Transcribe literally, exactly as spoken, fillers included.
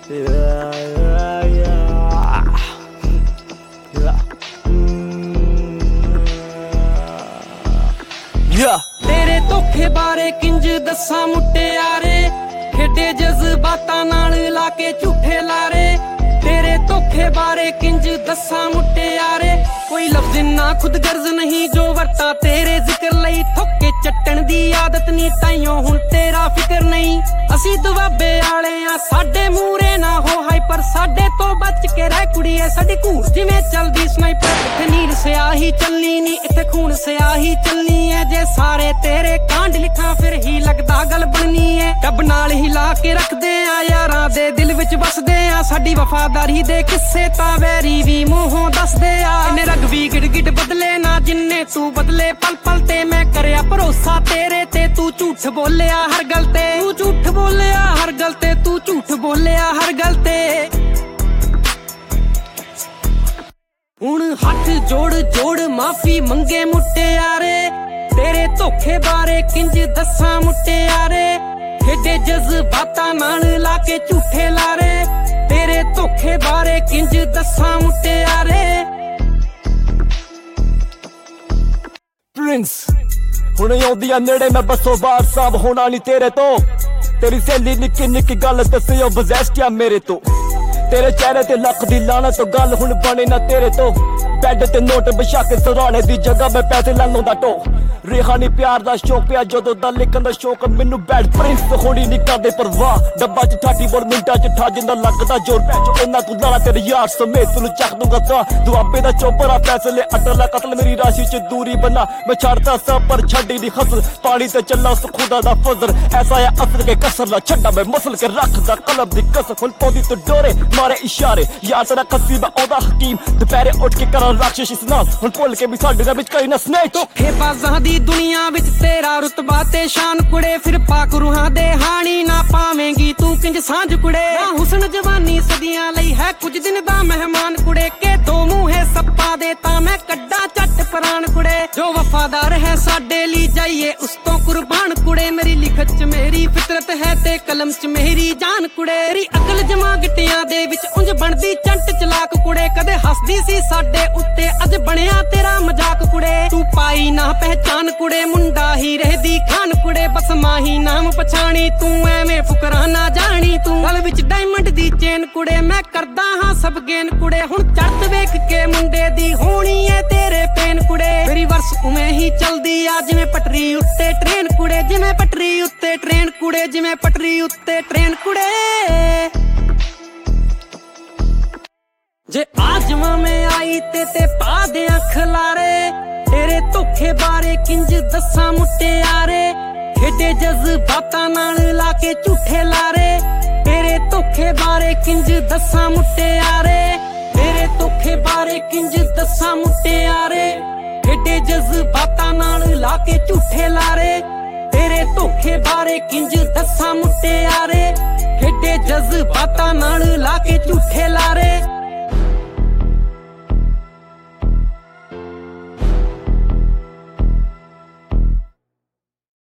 Yeah, yeah, yeah. Yeah. Yeah. तेरे धोखे बारे किंज दस्सां मुटियारे, खेडे जज्बातां नाल लाके झूठे लारे। तेरे धोखे बारे किंज दस्सां मुटियारे, कोई लफ्ज ना खुद गर्ज नहीं जो वरता तेरे जिक्र लई। थोके चट्टण दी आदत नी ताइयों हुण तेरा फिक्र नहीं। असी दुआबे आले आ साडे मूरे ना हो हाइपर, साडे तो बच के रह कुड़िए साडी घूर जिवें चलदी स्नाइपर। इत्थे नीर स्याही चलनी नी, इत्थे खून स्याही चलनी है। जे सारे तेरे कांड लिखां फिर ही लगदा गल बननी है। रब नाल ही ला के रखदे आ यारां दे दिल विच बसदे आ, साडी वफादारी दे किस्से तां वैरी भी मूहों दसदे आ। इन्ने रग भी गिड़ गिड़ बदले ना जिन्ने तू बदले पल पल ते। मैं करया भरोसा तेरे ते, तू झूठ बोलिया हर गल ते। तू झूठ बोलिया हर गल ते, तू झूठ बोलिया हर गल ते। हुण हथ जोड़ जोड़ माफी मंगे मुटियारे, तेरे धोखे बारे किंज दस्सां मुटियारे। खेडे जज्बातां नाल लाके झूठे लारे, तेरे धोखे बारे किंज दस्सां मुटियारे। प्रिंस हुणे आउंदियां नेड़े मैं बसो बार साहब होना नहीं तेरे तो। तेरी सहेली निक्की निक्की गल दस्सियो बजैस्टिया मेरे तो। तेरे चेहरे ते लख दी लानत तो गल हुण बने ना तेरे तो। बैड ते नोट बिछा के सराणे दी जगह मैं पैसे लैनों दा टो। रेहा नी प्यार दा शौक पिया जदों दा लिखण दा शौक मैनू। बैड प्रिंस होनी नी करदे परवाह, डब्बा च ठाठी बोल मिंटा च ठा जिंदा लगदा जोर। पैच ओना तू लाला तेरे यार समेत तू चक दूंगा ता। दुआबे दा चौपरा फैसले अटला कतल मेरी राशि च दूरी बना। मैं छाड़ता सब पर छड़ी दी हसल, पानी ते चला उस खुदा दा फजल। ऐसा है असर के कसर ला छड्डा मैं मसल के रखदा कलम दी कसर। हुण पौंदी तो डोरे मारे इशारे यार तेरा कसी मैं औदा हकीम। दोपहरे उठ के करा राक्षस स्नान, हुण भुल के भी साडे विच करी ना स्नेह। धोखेबाज़ां दी दुनिया विच तेरा रुतबा ते शान कुड़े, फिर पाक रूहां दे हानी ना पावेंगी तू किंज सांझ कुड़े। ना हुस्न जवानी सदियां लई है कुछ दिन दा मेहमान कुड़े, के दो मुंहे सप्पा दे तां मैं कड्डा झट प्राण कुड़े। जो वफादार है साडे ली जाइए उस तो कुर्बान कुड़े। मेरी लिखत च मेरी फितरत है ते कलम च मेरी जान कुड़े। तेरी अकल जमा गिट्टियां दे विच उंज बनदी चंट चलाक कुड़े। कदे हसदी सी साडे उत्ते अज बनिया तेरा मजाक कुड़े। तू पाई ना पहचान कुड़े, मुंडा ही रहदी खान कुड़े। बस माही नाम पछाणी तू एवें फुकरा ना जानी तू। गल विच डायमंड दी चेन कुड़े, मैं करदा हां सब गेन कुड़े। हुण चढ़त वेख के मुंडे दी होनी है तेरे पेन कुड़े। मेरी वर्स उवें ही चलदी आ जिवें पटरी उत्ते ट्रेन कुड़े। जिवें पटरी उत्ते ट्रेन कुड़े, जिवें पटरी उत्ते ट्रेन कुड़े। जे आजमा में आई ते ते पा दियां खलारे, तेरे धोखे बारे किंज दस्सां मुटियारे। खेडे जज्बातां नाल लाके झूठे लारे, तेरे धोखे बारे किंज दस्सां मुटियारे। तेरे धोखे बारे किंज दस्सां मुटियारे। खेडे जज्बातां नाल लाके झूठे लारे, तेरे धोखे बारे किंज दस्सां मुटियारे। खेडे जज्बातां नाल लाके झूठे लारे।